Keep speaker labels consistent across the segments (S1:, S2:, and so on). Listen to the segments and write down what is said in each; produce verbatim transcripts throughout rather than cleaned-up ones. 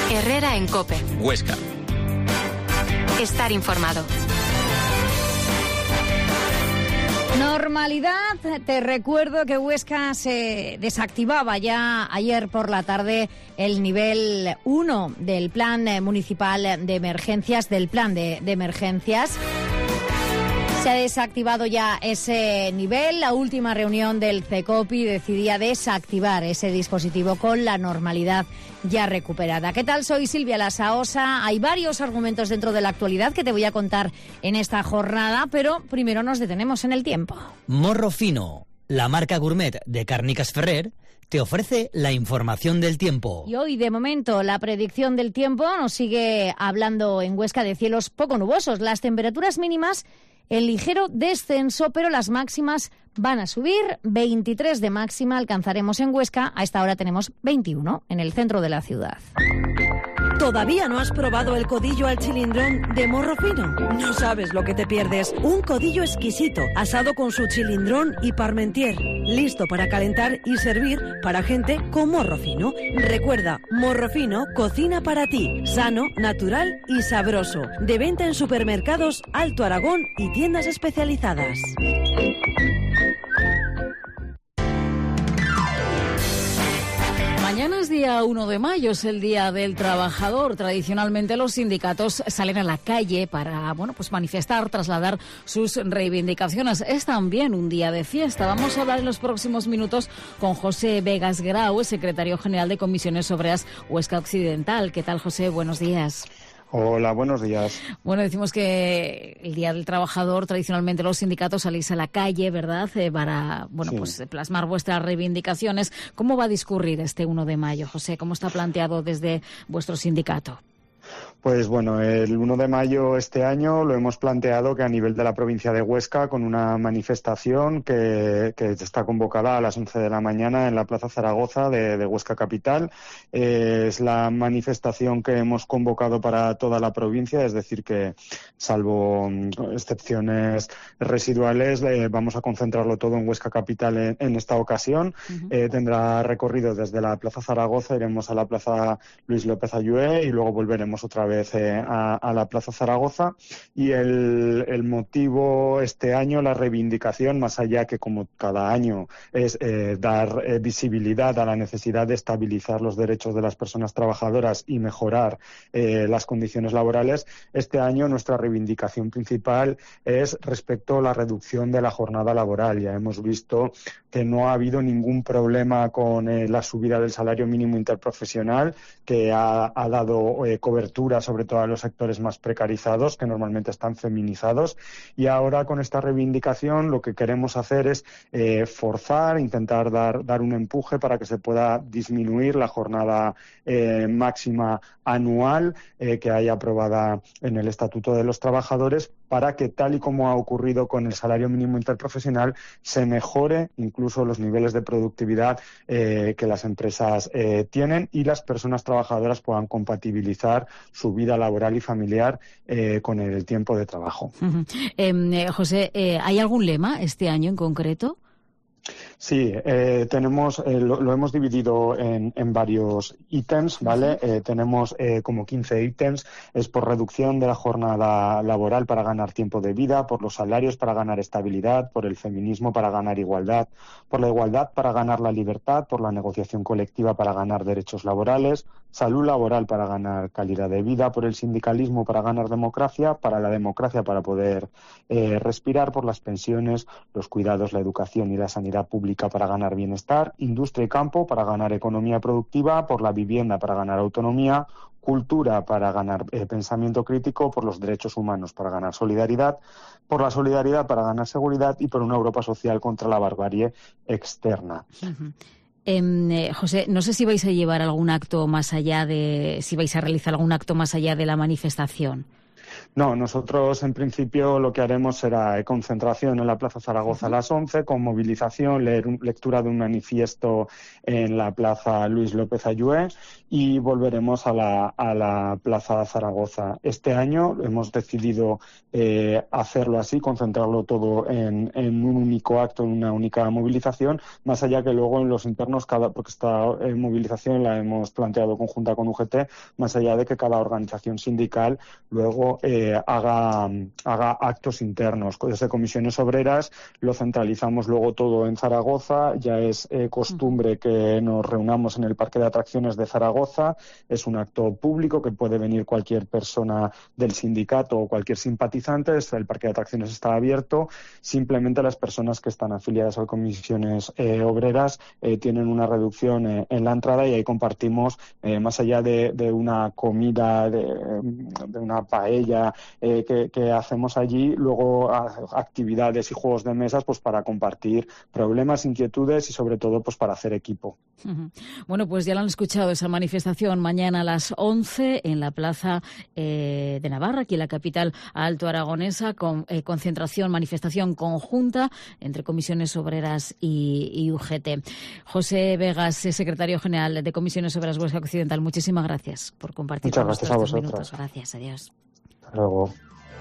S1: Herrera en COPE.
S2: Huesca.
S1: Estar informado.
S3: Normalidad. Te recuerdo que Huesca se desactivaba ya ayer por la tarde el nivel uno del Plan Municipal de Emergencias, del Plan de, de Emergencias. Se ha desactivado ya ese nivel. La última reunión del CECOPI decidía desactivar ese dispositivo con la normalidad ya recuperada. ¿Qué tal? Soy Silvia Lasaosa. Hay varios argumentos dentro de la actualidad que te voy a contar en esta jornada, pero primero nos detenemos en el tiempo.
S4: Morro Fino, la marca gourmet de Càrniques Ferrer, te ofrece la información del tiempo.
S3: Y hoy, de momento, la predicción del tiempo nos sigue hablando en Huesca de cielos poco nubosos. Las temperaturas mínimas en ligero descenso, pero las máximas van a subir. veintitrés de máxima alcanzaremos en Huesca. A esta hora tenemos veintiuno en el centro de la ciudad.
S5: ¿Todavía no has probado el codillo al chilindrón de Morro Fino? No sabes lo que te pierdes. Un codillo exquisito, asado con su chilindrón y parmentier. Listo para calentar y servir para gente con morro fino. Recuerda, Morro Fino cocina para ti. Sano, natural y sabroso. De venta en supermercados Alto Aragón y tiendas especializadas.
S6: Mañana es día uno de mayo, es el Día del Trabajador. Tradicionalmente los sindicatos salen a la calle para, bueno, pues manifestar, trasladar sus reivindicaciones. Es también un día de fiesta. Vamos a hablar en los próximos minutos con José Vegas Grau, secretario general de Comisiones Obreras Huesca Occidental. ¿Qué tal, José? Buenos días.
S7: Hola, buenos días.
S6: Bueno, decimos que el Día del Trabajador, tradicionalmente los sindicatos salís a la calle, ¿verdad?, eh, para, bueno, sí. pues plasmar vuestras reivindicaciones. ¿Cómo va a discurrir este uno de mayo, José? ¿Cómo está planteado desde vuestro sindicato?
S7: Pues bueno, el uno de mayo este año lo hemos planteado que a nivel de la provincia de Huesca, con una manifestación que, que está convocada a las once de la mañana en la Plaza Zaragoza de, de Huesca Capital. Eh, es la manifestación que hemos convocado para toda la provincia, es decir que, salvo excepciones residuales, eh, vamos a concentrarlo todo en Huesca Capital en, en esta ocasión. Uh-huh. Eh, tendrá recorrido desde la Plaza Zaragoza, iremos a la Plaza Luis López Ayué y luego volveremos otra vez vez eh, a, a la Plaza Zaragoza. Y el, el motivo este año, la reivindicación, más allá que como cada año es eh, dar eh, visibilidad a la necesidad de estabilizar los derechos de las personas trabajadoras y mejorar eh, las condiciones laborales, este año nuestra reivindicación principal es respecto a la reducción de la jornada laboral. Ya hemos visto que no ha habido ningún problema con eh, la subida del salario mínimo interprofesional, que ha, ha dado eh, cobertura sobre todo a los sectores más precarizados, que normalmente están feminizados, y ahora con esta reivindicación lo que queremos hacer es eh, forzar, intentar dar, dar un empuje para que se pueda disminuir la jornada eh, máxima anual eh, que haya aprobada en el Estatuto de los Trabajadores, para que, tal y como ha ocurrido con el salario mínimo interprofesional, se mejore incluso los niveles de productividad eh, que las empresas eh, tienen y las personas trabajadoras puedan compatibilizar su vida laboral y familiar eh, con el tiempo de trabajo.
S6: Uh-huh. eh, José, eh, ¿hay algún lema este año en concreto?
S7: Sí, eh, tenemos, eh, lo, lo hemos dividido en, en varios ítems, ¿vale? Eh, tenemos eh, como quince ítems, es por reducción de la jornada laboral para ganar tiempo de vida, por los salarios para ganar estabilidad, por el feminismo para ganar igualdad, por la igualdad para ganar la libertad, por la negociación colectiva para ganar derechos laborales, salud laboral para ganar calidad de vida, por el sindicalismo para ganar democracia, para la democracia para poder eh, respirar, por las pensiones, los cuidados, la educación y la sanidad pública para ganar bienestar, industria y campo para ganar economía productiva, por la vivienda para ganar autonomía, cultura para ganar eh, pensamiento crítico, por los derechos humanos para ganar solidaridad, por la solidaridad para ganar seguridad y por una Europa social contra la barbarie externa.
S6: Uh-huh. Eh, José, no sé si vais a llevar algún acto más allá de, si vais a realizar algún acto más allá de la manifestación.
S7: No, nosotros en principio lo que haremos será concentración en la Plaza Zaragoza a las once, con movilización, leer, lectura de un manifiesto en la Plaza Luis López Ayué y volveremos a la, a la Plaza Zaragoza. Este año hemos decidido eh, hacerlo así, concentrarlo todo en, en un único acto, en una única movilización, más allá que luego en los internos, cada, porque esta eh, movilización la hemos planteado conjunta con U G T, más allá de que cada organización sindical luego eh, haga, haga actos internos. Desde comisiones obreras lo centralizamos luego todo en Zaragoza, ya es eh, costumbre que nos reunamos en el Parque de Atracciones de Zaragoza, es un acto público que puede venir cualquier persona del sindicato o cualquier simpatizante, el Parque de Atracciones está abierto, simplemente las personas que están afiliadas a comisiones eh, obreras eh, tienen una reducción eh, en la entrada y ahí compartimos, eh, más allá de, de una comida, de, de una paella eh, que, que hacemos allí, luego a, actividades y juegos de mesas pues para compartir problemas, inquietudes y sobre todo pues para hacer equipo.
S6: Uh-huh. Bueno, pues ya lo han escuchado, esa manifestación mañana a las once en la Plaza eh, de Navarra, aquí en la capital alto aragonesa, con eh, concentración, manifestación conjunta entre comisiones obreras y, y U G T. José Vegas, secretario general de Comisiones Obreras Huesca Occidental, muchísimas gracias por compartir
S7: Muchas
S6: con
S7: gracias
S6: nosotros
S7: a
S6: estos
S7: vosotros.
S6: minutos. Gracias, adiós.
S7: Hasta luego.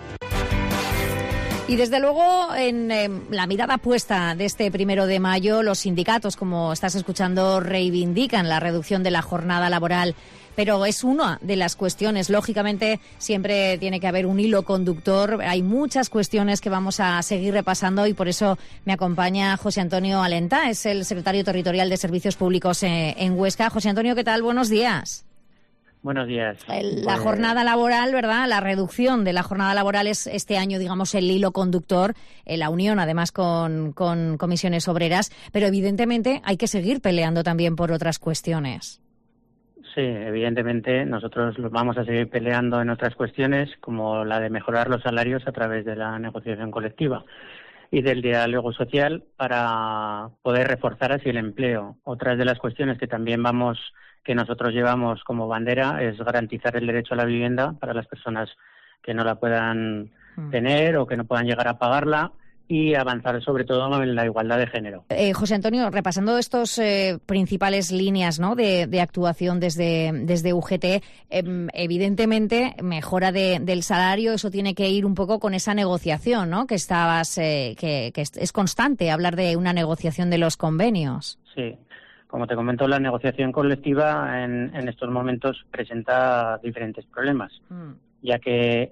S3: Y desde luego, en eh, la mirada puesta de este primero de mayo, los sindicatos, como estás escuchando, reivindican la reducción de la jornada laboral. Pero es una de las cuestiones. Lógicamente, siempre tiene que haber un hilo conductor. Hay muchas cuestiones que vamos a seguir repasando y por eso me acompaña José Antonio Alentá, es el secretario territorial de Servicios Públicos eh, en Huesca. José Antonio, ¿qué tal? Buenos días.
S2: Buenos días.
S3: La jornada laboral, ¿verdad? La reducción de la jornada laboral es este año, digamos, el hilo conductor, en la unión además con, con comisiones obreras, pero evidentemente hay que seguir peleando también por otras cuestiones.
S2: Sí, evidentemente nosotros vamos a seguir peleando en otras cuestiones, como la de mejorar los salarios a través de la negociación colectiva y del diálogo social para poder reforzar así el empleo. Otras de las cuestiones que también vamos que nosotros llevamos como bandera es garantizar el derecho a la vivienda para las personas que no la puedan mm. tener o que no puedan llegar a pagarla y avanzar sobre todo en la igualdad de género.
S3: Eh, José Antonio, repasando estos eh, principales líneas, ¿no?, de, de actuación desde, desde U G T, eh, evidentemente mejora de, del salario, eso tiene que ir un poco con esa negociación, ¿no?, que estabas, eh, que, que es constante hablar de una negociación de los convenios.
S2: Sí. Como te comento, la negociación colectiva en, en estos momentos presenta diferentes problemas, mm. ya que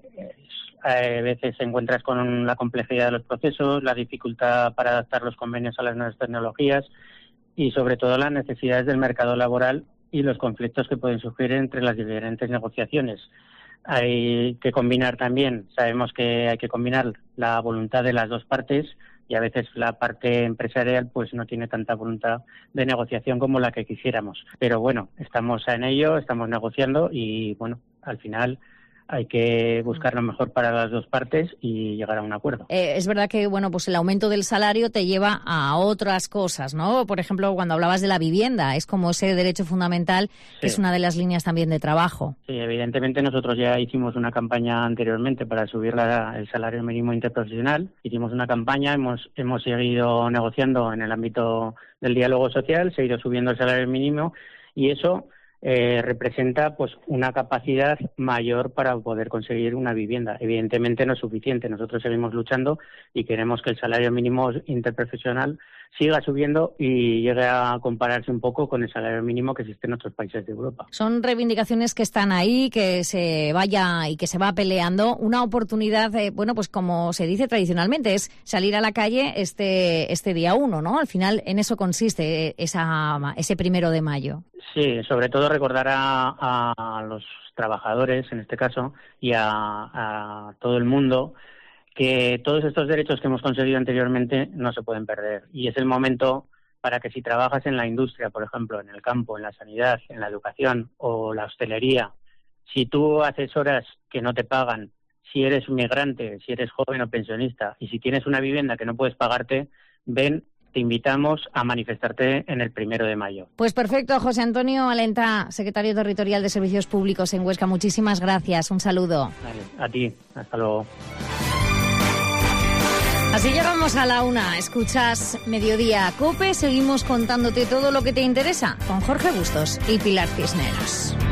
S2: a veces te encuentras con la complejidad de los procesos, la dificultad para adaptar los convenios a las nuevas tecnologías y, sobre todo, las necesidades del mercado laboral y los conflictos que pueden surgir entre las diferentes negociaciones. Hay que combinar también, sabemos que hay que combinar la voluntad de las dos partes, y a veces la parte empresarial pues no tiene tanta voluntad de negociación como la que quisiéramos. Pero bueno, estamos en ello, estamos negociando y bueno, al final hay que buscar lo mejor para las dos partes y llegar a un acuerdo.
S3: Eh, es verdad que bueno, pues el aumento del salario te lleva a otras cosas, ¿no? Por ejemplo, cuando hablabas de la vivienda, es como ese derecho fundamental, sí. que es una de las líneas también de trabajo.
S2: Sí, evidentemente nosotros ya hicimos una campaña anteriormente para subir la, el salario mínimo interprofesional. Hicimos una campaña, hemos, hemos seguido negociando en el ámbito del diálogo social, se ha ido subiendo el salario mínimo y eso Eh, representa pues una capacidad mayor para poder conseguir una vivienda. Evidentemente no es suficiente, nosotros seguimos luchando y queremos que el salario mínimo interprofesional siga subiendo y llegue a compararse un poco con el salario mínimo que existe en otros países de Europa.
S3: Son reivindicaciones que están ahí, que se vaya y que se va peleando. Una oportunidad, eh, bueno, pues como se dice tradicionalmente, es salir a la calle este este día uno, ¿no? Al final en eso consiste esa ese primero de mayo.
S2: Sí, sobre todo recordar a, a los trabajadores, en este caso, y a, a todo el mundo que todos estos derechos que hemos conseguido anteriormente no se pueden perder. Y es el momento para que si trabajas en la industria, por ejemplo, en el campo, en la sanidad, en la educación o la hostelería, si tú haces horas que no te pagan, si eres migrante, si eres joven o pensionista, y si tienes una vivienda que no puedes pagarte, ven te invitamos a manifestarte en el primero de mayo.
S3: Pues perfecto, José Antonio Alentá, secretario territorial de Servicios Públicos en Huesca. Muchísimas gracias, un saludo.
S2: Vale, a ti, hasta luego.
S3: Así llegamos a la una. Escuchas Mediodía COPE. Seguimos contándote todo lo que te interesa con Jorge Bustos y Pilar Cisneros.